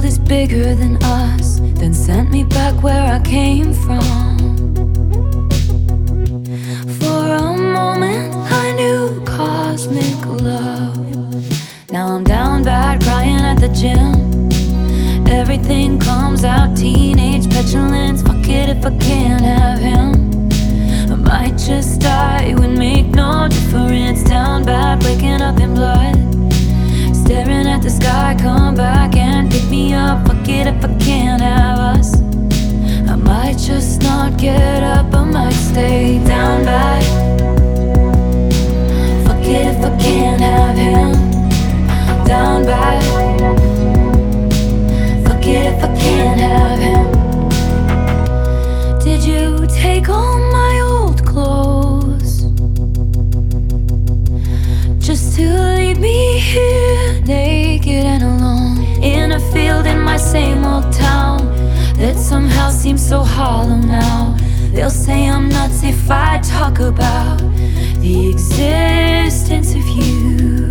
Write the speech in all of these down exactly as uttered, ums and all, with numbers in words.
world is bigger than us, then sent me back where I came from. For a moment I knew cosmic love. Now I'm down bad, crying at the gym. Everything comes out, teenage petulance. Fuck it if I can't have him. I might just die, it would make no difference. Down bad, waking up in blood, staring at the sky, come back and pick me up. Fuck it if I can't have us. I might just not get up, I might stay down bad. Fuck it if I can't have him. Down bad. Fuck it if I can't have him. Did you take all my old clothes just to leave me here naked and alone, in a field in my same old town that somehow seems so hollow now? They'll say I'm nuts if I talk about the existence of you.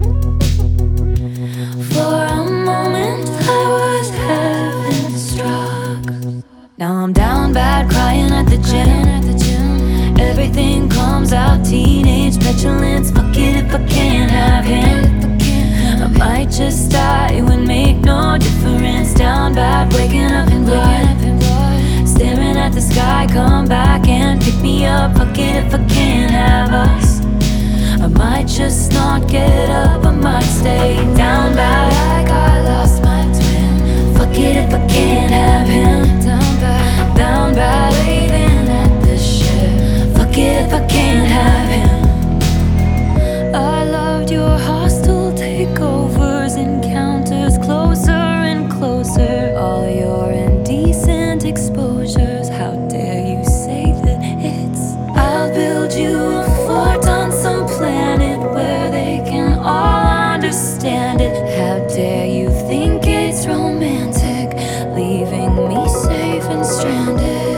For a moment I was heaven struck. Now I'm down bad, crying at the gym. Everything comes out, teenage petulance. Fuck it if I can't have him. I might just die, it would make no difference. Down bad, waking up in blood, staring at the sky, come back and pick me up. Fuck it if I can't have us. I might just not get up, I might stay down bad, like I lost my twin. Fuck it if I can't have him. Down bad, down bad, waving at the ship. Fuck it if I can't have him. I loved your hostile takeovers, encounters, closer and closer. All your indecent exposures, how dare you say that it's. I'll build you a fort on some planet where they can all understand it. How dare you think it's romantic, leaving me safe and stranded?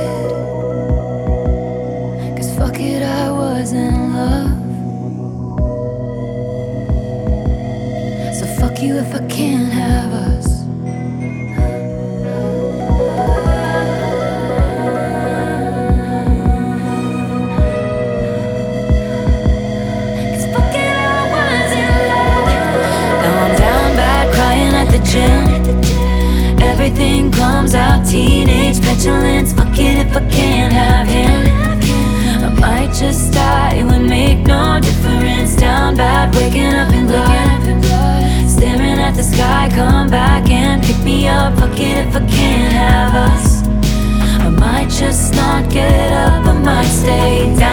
Cause fuck it, I was in love. So fuck you if I can't have us. Cause fuck it, I was in love. Now I'm down bad, crying at the gym. Everything comes out, teenage petulance. Fuck it if I can't have him. I might just die, it would make no difference. Down bad, waking up in blood, staring at the sky, come back and pick me up. Fuck it if I can't have us. I might just not get up, I might stay down.